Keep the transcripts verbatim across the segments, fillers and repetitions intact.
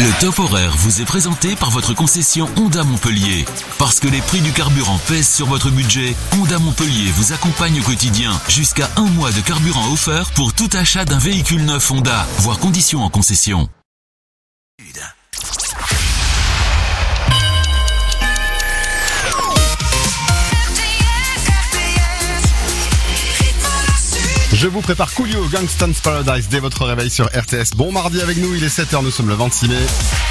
Le top horaire vous est présenté par votre concession Honda Montpellier. Parce que les prix du carburant pèsent sur votre budget, Honda Montpellier vous accompagne au quotidien. Jusqu'à un mois de carburant offert pour tout achat d'un véhicule neuf Honda. Voir conditions en concession. Je vous prépare Coolio, Gangsta's Paradise dès votre réveil sur R T S. Bon mardi avec nous, il est sept heures, nous sommes le vingt-six mai.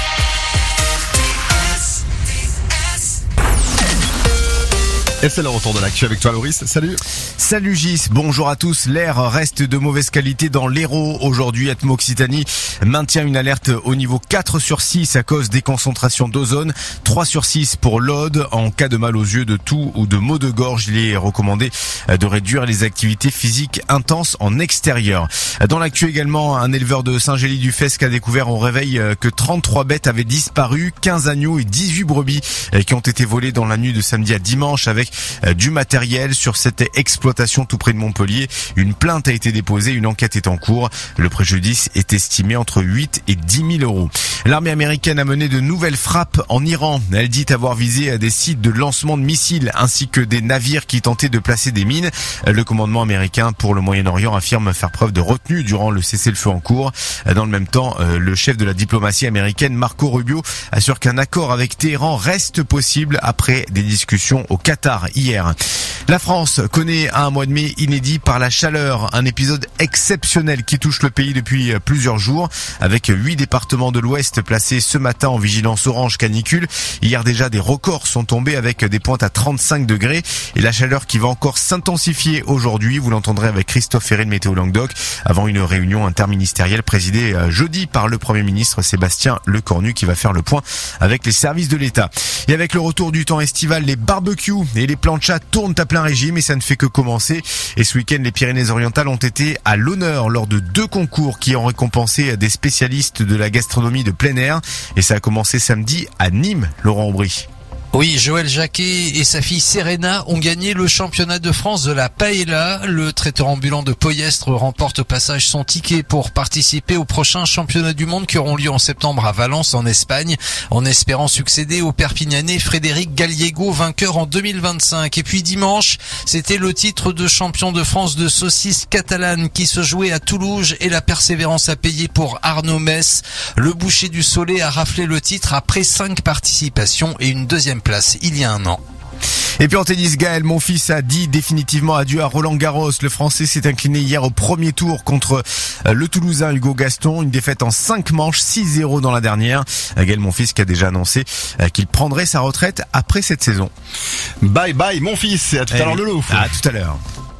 Et c'est le retour de l'actu avec toi Loris, salut. Salut Gis, bonjour à tous. L'air reste de mauvaise qualité dans l'Hérault. Aujourd'hui, Atmo Occitanie maintient une alerte au niveau quatre sur six à cause des concentrations d'ozone. trois sur six pour l'Aude. En cas de mal aux yeux, de toux ou de maux de gorge, il est recommandé de réduire les activités physiques intenses en extérieur. Dans l'actu également, un éleveur de Saint-Gély-du-Fesque a découvert au réveil que trente-trois bêtes avaient disparu, quinze agneaux et dix-huit brebis qui ont été volés dans la nuit de samedi à dimanche avec du matériel sur cette exploitation tout près de Montpellier. Une plainte a été déposée, une enquête est en cours. Le préjudice est estimé entre huit et dix mille euros. L'armée américaine a mené de nouvelles frappes en Iran. Elle dit avoir visé des sites de lancement de missiles ainsi que des navires qui tentaient de placer des mines. Le commandement américain pour le Moyen-Orient affirme faire preuve de retenue durant le cessez-le-feu en cours. Dans le même temps, le chef de la diplomatie américaine, Marco Rubio, assure qu'un accord avec Téhéran reste possible après des discussions au Qatar hier. La France connaît un mois de mai inédit par la chaleur, un épisode exceptionnel qui touche le pays depuis plusieurs jours, avec huit départements de l'Ouest placés ce matin en vigilance orange canicule. Hier déjà, des records sont tombés avec des pointes à trente-cinq degrés et la chaleur qui va encore s'intensifier aujourd'hui. Vous l'entendrez avec Christophe Ferré de Météo Languedoc avant une réunion interministérielle présidée jeudi par le Premier ministre Sébastien Lecornu qui va faire le point avec les services de l'État. Et avec le retour du temps estival, les barbecues et les planchas tournent à plein régime et ça ne fait que commencer. Et ce week-end, les Pyrénées-Orientales ont été à l'honneur lors de deux concours qui ont récompensé des spécialistes de la gastronomie de plein air. Et ça a commencé samedi à Nîmes, Laurent Aubry. Oui, Joël Jacquet et sa fille Serena ont gagné le championnat de France de la paella. Le traiteur ambulant de Poyestre remporte au passage son ticket pour participer aux prochains championnats du monde qui auront lieu en septembre à Valence en Espagne, en espérant succéder au Perpignanais Frédéric Gallego, vainqueur en deux mille vingt-cinq. Et puis dimanche, c'était le titre de champion de France de saucisse catalane qui se jouait à Toulouse et la persévérance a payé pour Arnaud Mess. Le boucher du Soleil a raflé le titre après cinq participations et une deuxième place il y a un an. Et puis en tennis, Gaël Monfils a dit définitivement adieu à Roland Garros. Le Français s'est incliné hier au premier tour contre le Toulousain Hugo Gaston. Une défaite en cinq manches, six zéro dans la dernière. Gaël Monfils qui a déjà annoncé qu'il prendrait sa retraite après cette saison. Bye bye mon fils, et à tout à l'heure le loup. À tout à l'heure.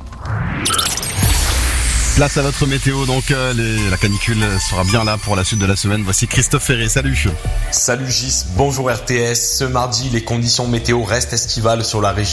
Place à votre météo, donc euh, les, la canicule sera bien là pour la suite de la semaine. Voici Christophe Ferré, salut. Salut Gis, bonjour R T S. Ce mardi, les conditions météo restent estivales sur la région.